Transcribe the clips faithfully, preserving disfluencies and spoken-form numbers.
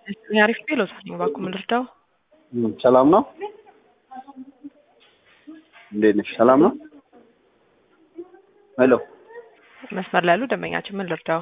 አሪፍ ቢሎት ነኝ እባክዎ ምን ልርዳው? ሰላም ነው? እንዴት ነሽ? ሰላም ነው? ሄሎ መስመር ላይ ያሉ ደንበኛችን ምን ልርዳው?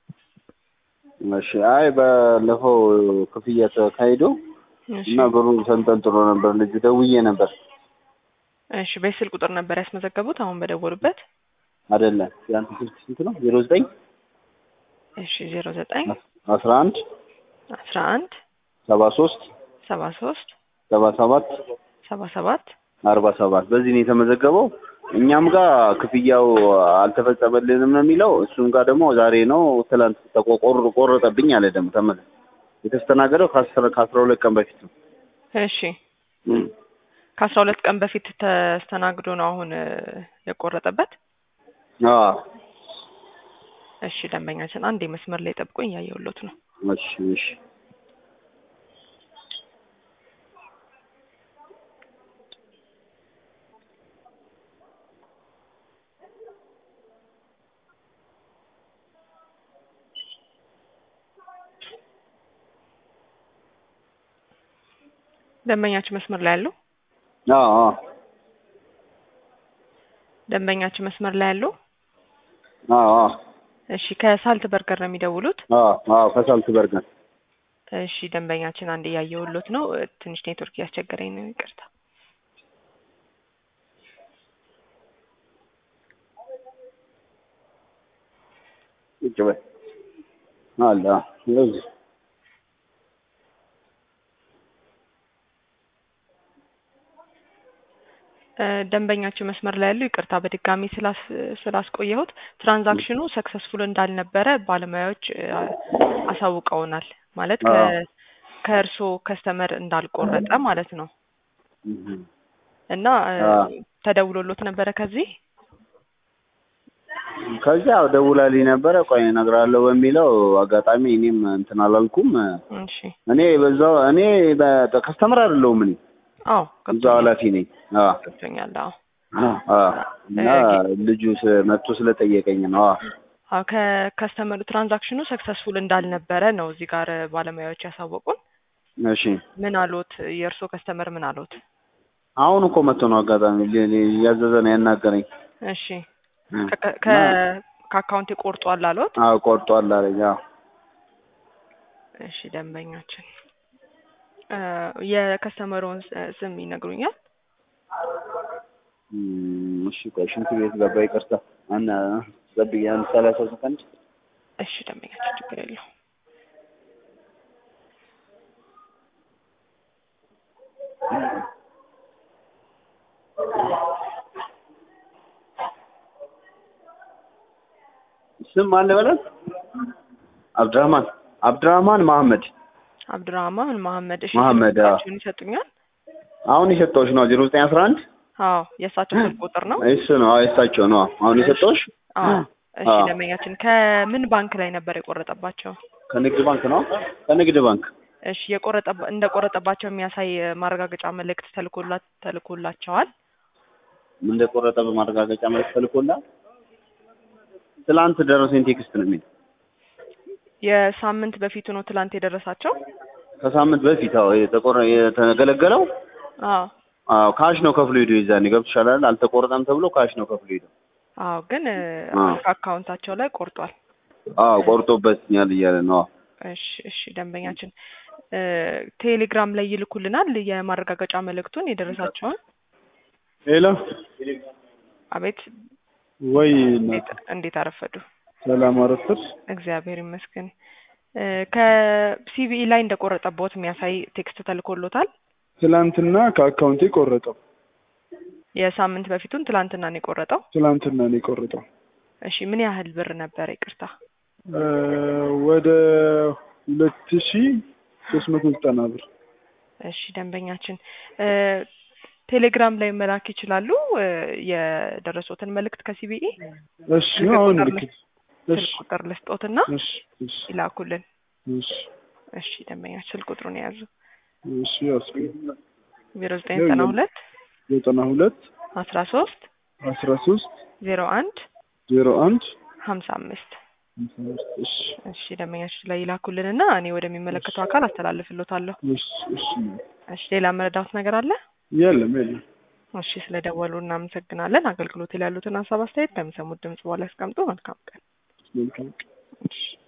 እሺ አይ ባለፈው ክፍያ ተካሂዶ እሺ እና ብሩ ተንጠልጥሎ ነበር ልጁ ደውዬ ነበር። እሺ በስልክ ቁጥር ነበር ያስመዘገቡት አሁን በደወሉበት? አይደለም ያንተ ስልክ ስንት ነው? ዜሮ ዘጠኝ እሺ ዜሮ ዘጠኝ አስራ አንድ አስራ አንድ ሰባ ሶስት ሰባ ሶስት ሰባ ሰባት ሰባ ሰባት አርባ ሰባት በዚህ ነው የተመዘገበው። እኛም ጋር ክፍያው አልተፈጸመልንም ነው የሚለው። እሱም ጋር ደግሞ ዛሬ ነው ትላንት ተቆቆር ቆረጠብኝ አለ። ደግሞ ተመለ የተስተናገደው ከአስራ ከአስራ ሁለት ቀን በፊት ነው። እሺ ከአስራ ሁለት ቀን በፊት ተስተናግዶ ነው አሁን የቆረጠበት? አዎ እሺ ደንበኛችን አንዴ መስመር ላይ ጠብቆኝ ያየሁሎት ነው። እሺ እሺ ደንበኛችን መስመር ላይ ያለው? አዎ አዎ ደንበኛችን መስመር ላይ ያለው? አዎ አዎ እሺ ከሳልት በርገር ነው የሚደውሉት? አዎ አዎ ከሳልት በርገር። እሺ ደንበኛችን አንዴ ያየሁሎት ነው። ትንሽ ኔትወርክ ያስቸገረኝ ነው ይቅርታ። ይጭበ አላ ለዚህ ደንበኛችን መስመር ላይ ያለው ይቅርታ በድጋሚ ስላስ ስላስቆየሁት ትራንዛክሽኑ ሰክሰስፉል እንዳልነበረ ባለሙያዎች አሳውቀውናል። ማለት ከ ከእርሶ ከስተመር እንዳልቆረጠ ማለት ነው። እና ተደውሎሎት ነበረ ከዚህ ከዚያ ደውላልኝ ነበረ። ቆይ እነግርሃለሁ በሚለው አጋጣሚ እኔም እንትን አላልኩም። እሺ እኔ በዛው እኔ በከስተመር አይደለሁም እኔ አዎ እዛው ኃላፊ ነኝ። አዎ ገብቶኛል። አዎ አዎ እና ልጁ መጥቶ ስለጠየቀኝ ነው። አዎ አዎ ከከስተመሩ ትራንዛክሽኑ ሰክሰስፉል እንዳልነበረ ነው እዚህ ጋር ባለሙያዎች ያሳወቁን። እሺ ምን አሉት? የእርሶ ከስተመር ምን አሉት? አሁን እኮ መጥቶ ነው አጋጣሚ ያዘዘ ነው ያናገረኝ። እሺ ከ ከአካውንት ቆርጧል አሉት? አዎ ቆርጧል አለኝ። አዎ እሺ ደንበኛችን የከስተመሩን ስም ይነግሩኛል? እሺ ቆይ ሽንት ቤት ገባ ይቅርታ እና ዘብያን ሰላሳ ሰከንድ። እሺ ደንበኛችን ችግር የለውም። ስም ማን ልበላት? አብድራህማን አብድራህማን መሐመድ አብድራህማን መሐመድ። እሺ መሐመድ ስልካቸውን ይሰጡኛል? አሁን የሰጠሁሽ ነው ዜሮ ዘጠኝ አስራ አንድ አዎ የእሳቸው ስልክ ቁጥር ነው? እሱ ነው። አዎ የእሳቸው ነው አሁን የሰጠሁሽ። አዎ እሺ ደንበኛችን ከምን ባንክ ላይ ነበር የቆረጠባቸው? ከንግድ ባንክ ነው። ከንግድ ባንክ። እሺ የቆረጠ እንደቆረጠባቸው የሚያሳይ ማረጋገጫ መልእክት ተልኮላ ተልኮላቸዋል? ምን እንደቆረጠ በማረጋገጫ መልእክት ተልኮላል? ትላንት ደረሰኝ ቴክስት ነው የሚል። የሳምንት በፊቱ ነው ትላንት የደረሳቸው? ከሳምንት በፊት አዎ የተቆረ የተገለገለው። አዎ አዎ ካሽ ነው ከፍሎ ሄዶ ይዛኔ ገብቶሻል አይደል? አልተቆረጠም ተብሎ ካሽ ነው ከፍሎ ሄዶ። አዎ ግን አካውንታቸው ላይ ቆርጧል። አዎ ቆርጦበትኛል እያለ ነው። እሺ እሺ ደንበኛችን ቴሌግራም ላይ ይልኩልናል የማረጋገጫ መልእክቱን የደረሳቸውን። ሄሎ አቤት ወይ እንዴት አረፈዱ? ሰላም አረፈድሽ? እግዚአብሔር ይመስገን። ከሲቢኢ ላይ እንደቆረጠቦት የሚያሳይ ቴክስት ተልኮሎታል? ትላንትና ከአካውንቴ ቆረጠው። የሳምንት በፊቱን ትላንትና ነው የቆረጠው? ትላንትና ነው የቆረጠው። እሺ ምን ያህል ብር ነበር? ይቅርታ ወደ ሁለት ሺህ ሶስት መቶ ዘጠና ብር። እሺ ደንበኛችን ቴሌግራም ላይ መላክ ይችላሉ የደረሱትን መልእክት ከሲቢኢ? እሺ አሁን ልክ እሺ ቁጥር ልስጦትና እሺ እሺ ይላኩልን። እሺ እሺ ደንበኛችን ስልክ ቁጥሩን ያዙ። እሺ አስኩ ዜሮ ዘጠኝ ዘጠና ሁለት ዘጠና ሁለት አስራ ሶስት አስራ ሶስት ዜሮ አንድ ዜሮ አንድ ሀምሳ አምስት እሺ እሺ ደንበኛችን ላይ ይላኩልንና እኔ ወደሚመለከተው አካል አስተላልፍልዎታለሁ። እሺ እሺ እሺ ሌላ መረዳት ነገር አለ? የለም የለም። እሺ ስለደወሉ እናመሰግናለን። አገልግሎት ላይ ያሉትን ሀሳብ አስተያየት በሚሰሙት ድምጽ በኋላ ያስቀምጡ። መልካም ቀን። መልካም እሺ